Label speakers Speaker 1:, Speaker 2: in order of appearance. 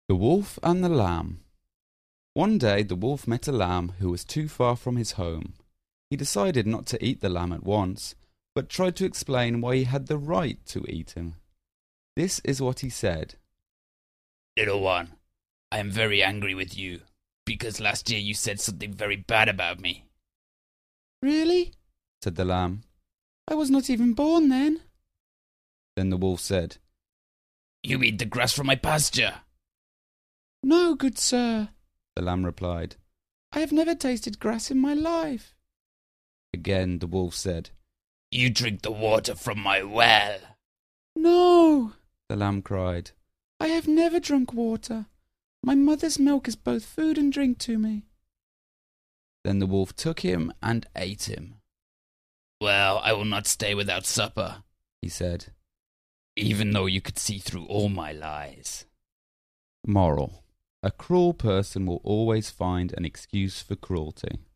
Speaker 1: The Wolf and the Lamb. One day the wolf met a lamb who was too far from his home. He decided not to eat the lamb at once, but tried to explain why he had the right to eat him. This is what he said.
Speaker 2: Little one, I am very angry with you, because last year you said something very bad about me.
Speaker 1: Really? Said the lamb. I was not even born then. Then the wolf said,
Speaker 2: You eat the grass from my pasture.
Speaker 1: No, good sir, the lamb replied. I have never tasted grass in my life. Again the wolf said,
Speaker 2: You drink the water from my well.
Speaker 1: No, the lamb cried. I have never drunk water. My mother's milk is both food and drink to me. Then the wolf took him and ate him.
Speaker 2: Well, I will not stay without supper,
Speaker 1: he said,
Speaker 2: even though you could see through all my lies.
Speaker 1: Moral: a cruel person will always find an excuse for cruelty.